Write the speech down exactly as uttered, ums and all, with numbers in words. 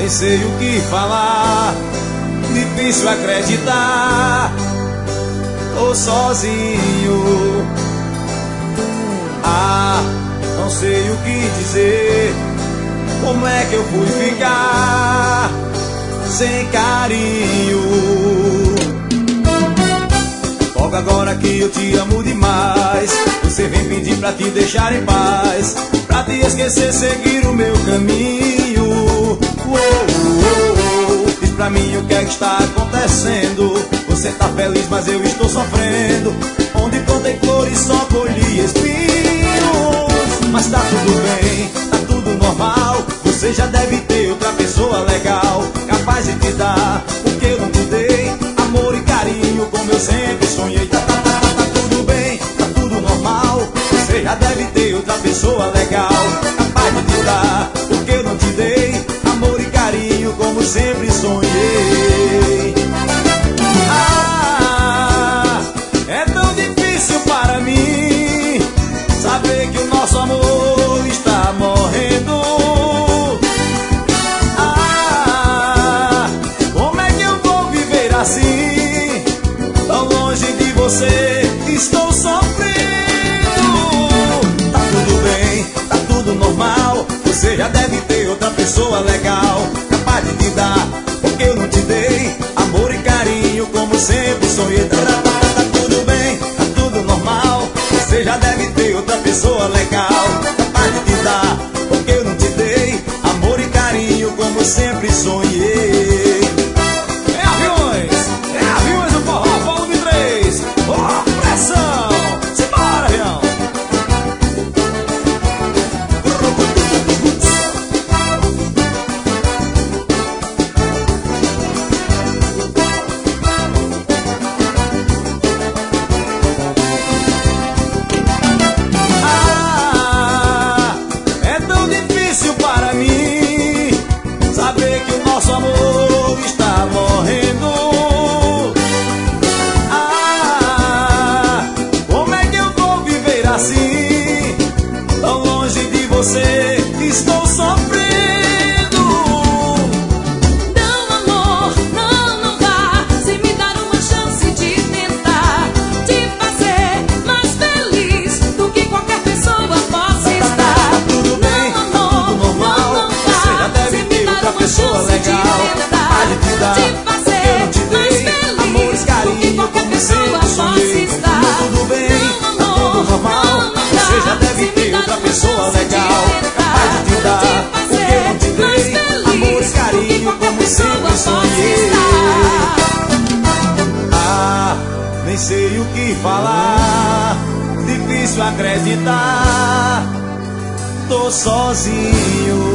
nem sei o que falar, difícil acreditar, tô sozinho. Ah, não sei o que dizer, como é que eu fui ficar sem carinho? Logo agora que eu te amo demais, você vem pedir pra te deixar em paz, pra te esquecer, seguir o meu caminho. Oh, oh, oh. Diz pra mim o que é que está acontecendo. Você tá feliz, mas eu estou sofrendo. Onde plantei flores só colhi espinhos. Mas tá tudo bem, tá tudo normal. Você já deve ter outra pessoa legal, capaz de te dar o que eu não te dei, amor e carinho como eu sempre sonhei. Tá, tá, tá, tá, tá tudo bem, tá tudo normal. Você já deve ter outra pessoa legal, capaz de te dar o que eu não te dei, amor e carinho como sempre sonhei. Ah, é tão difícil para mim saber que o nosso amor está morrendo. Ah, como é que eu vou viver assim, tão longe de você, estou sofrendo. Tá tudo bem, tá tudo normal. Você já deve ter outra pessoa legal, capaz de te dar o que eu não te dei, amor e carinho como sempre sonhei. Tá, tá, tá, tá tudo bem, tá tudo normal. Você já deve ter outra pessoa legal, capaz de te dar o que eu não te dei, amor e carinho como sempre sonhei. É aviões, é aviões do forró, volume três. Oh, pressão, simbora, avião. Ah, é tão difícil para mim saber que o nosso amor está morrendo. Ah, como é que eu vou viver assim, tão longe de você, estou sofrendo. Não, amor, não, não vá, sem me dar uma chance de tentar te fazer mais feliz do que qualquer pessoa possa estar. Tudo bem, Não, tá amor, tudo normal. não, não Você já vá, deve sem me ter dar outra uma pessoa chance de legal, tentar capaz de te dar te o que eu fazer não te mais dei, feliz amor e do que carinho qualquer como pessoa sempre possa sonhei. estar. Tudo bem, Não, tá tudo amor, normal. não, não Você já dá, deve sem me ter dar outra uma pessoa chance de legal, tentar capaz de te dar te o que eu não te fazer mais dei, amor e feliz carinho do que como qualquer sempre pessoa possa sonhei. estar. Ah, nem sei o que falar, difícil acreditar, tô sozinho.